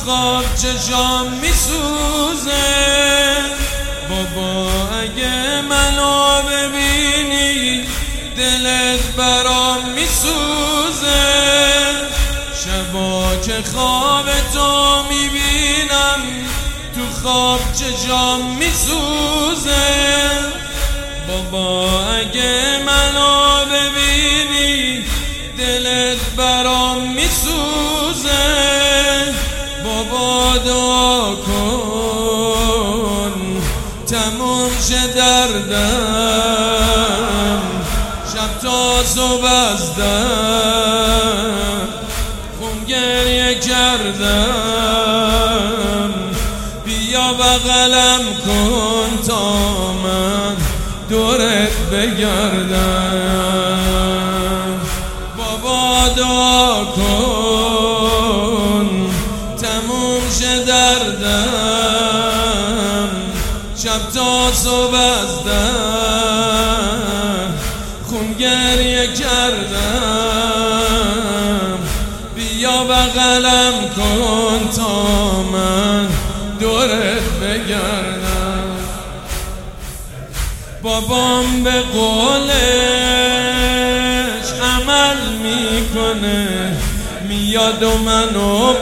خواب چشام میسوزه. بابا اگه منو ببینی دلت برام میسوزه. شبا که خواب تو میبینم تو خواب چشام میسوزه. بابا اگه منو ببینی دلت برام میسوزه. بابا دعا کن تموم شه دردم، شب تا صبح از دم خون گریه کردم. بیا بغلم کن تا من دورت بگردم. بابا دعا کن تموم شه دردم، شب تا صبح از دم خون گریه کردم. بیا بغلم کن تا من دورت بگردم. بابام به قولش عمل میکنه، میاد و منو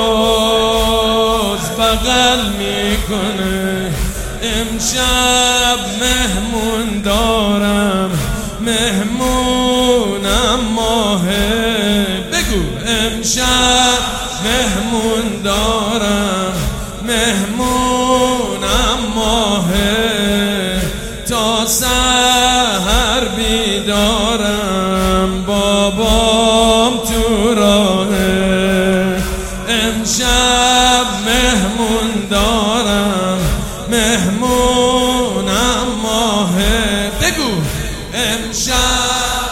باز بغل میکنه. امشب مهمون دارم، مهمونم ماهه. بگو امشب مهمون دارم، مهمونم ماهه. تا سحر بیدارم، بابام تو راهه. امشب مهمون دارم، مهمونم ماهه. بگو امشب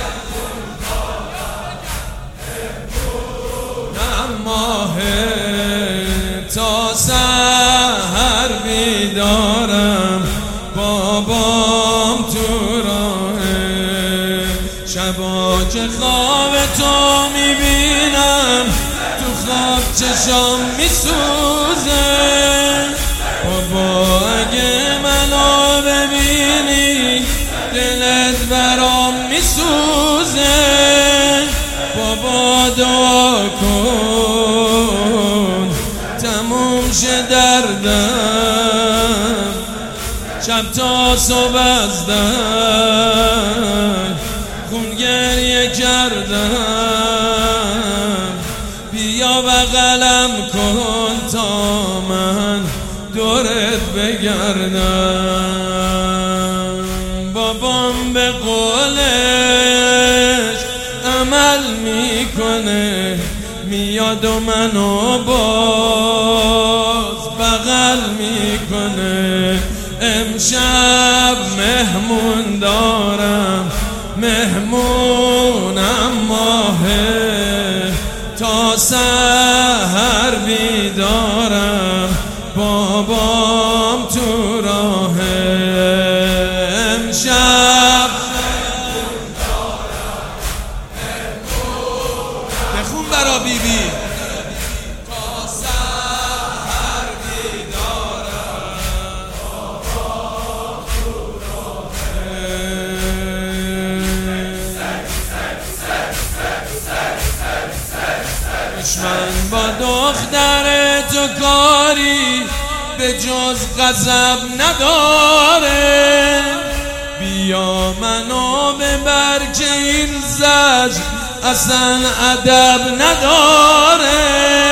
مهمونم ماهه. تا سحر بیدارم، بابام تو راهه. شبا که خواب تو میبینم تو خواب چشام میسوزه. بابا اگه منو ببینی دلت برام میسوزه. بابا دعا کن تموم شه دردم، شب تا صبح از دم خون گریه کردم. بیا بغلم کن تا من دورت بگردم. بابام به قولش عمل میکنه، میاد و منو باز بغل میکنه. امشب مهمون دارم، مهمونم ماهه. تا سحر بیدارم، بابام تو راهه. امشب مهمون دارم، بخون برا بیبی. تا سحر بیدارم، بابام تو راهه. دشمن با دختر تو کاری به جز غضب نداره. بیا منو ببر که این زجر اصلا ادب نداره.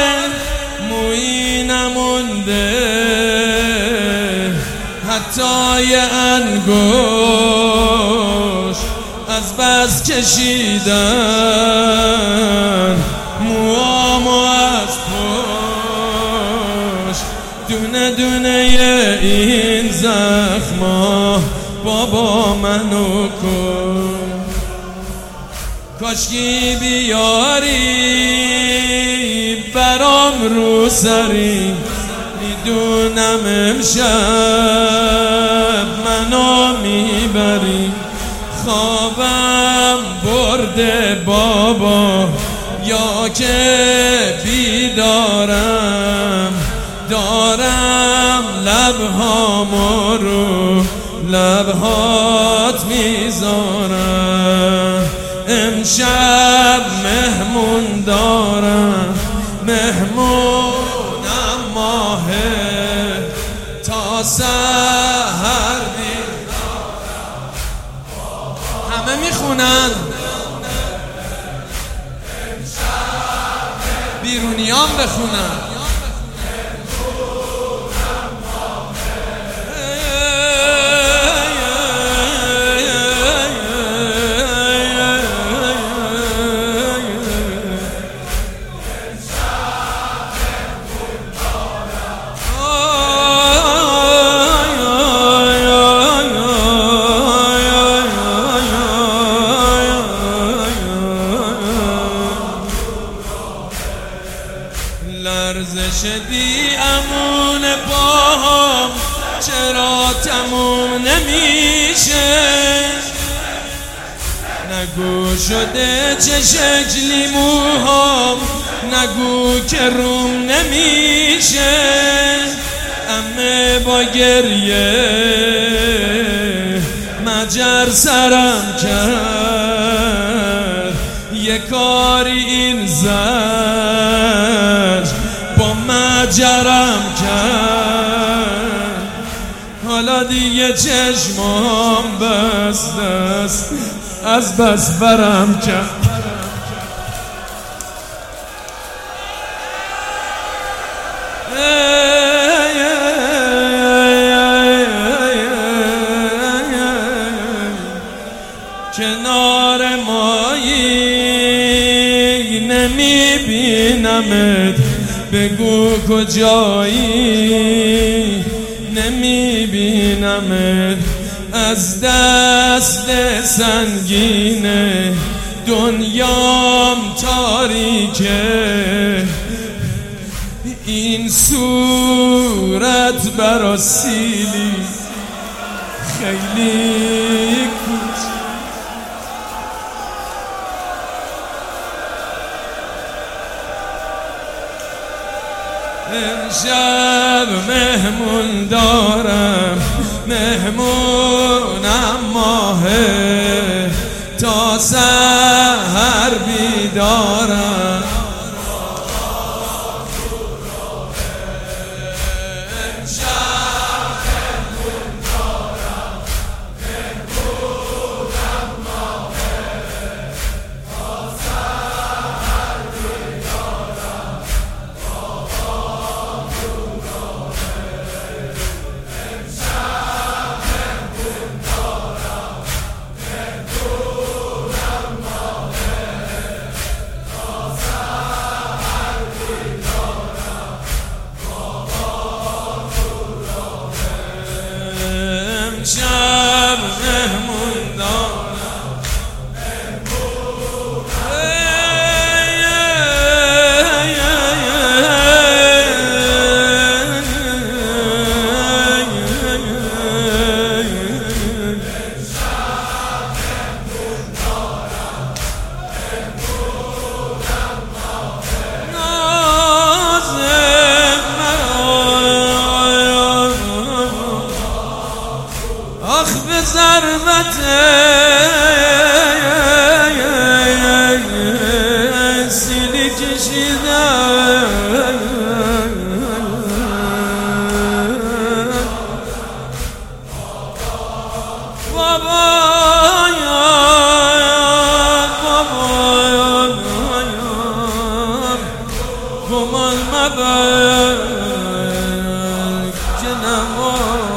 مویی نمونده حتی یه انگوش، از بس کشیدن موامو از پشت. دونه دونه این زخما بابا منو کن. کاشکی بیاری برام رو سری، میدونم امشب منو میبری. خوابم برده بابا یا که بیدارم. دارم لبهامو رو لبهات میذارم، امشب مهمون دارم، مهمونم ماهه تا سحر همه میخونن، بیرونیان بخونن. لرزش دیامون باهم چرا تموم نمیشه، نگو شده چه شکلی موهام، نگو که روم نمیشه، امه با گریه مجر سرم کرد، یه کاری این زد با مجرم کرد، حالا دیگه چشمام بسته است از بس برم کرد. کنار مایی نمیبینمت، بگو کجایی، نمیبینمت، از دست سنگینه دنیام تاریکه، این صورت برا سیلی خیلی کوچ. امشب مهمون دارم، مهمونم ماهه تا سحر بیدارم، شب مهمون دارم، آخ به ضربت سیلی کشیدم، گمان مبر که نمار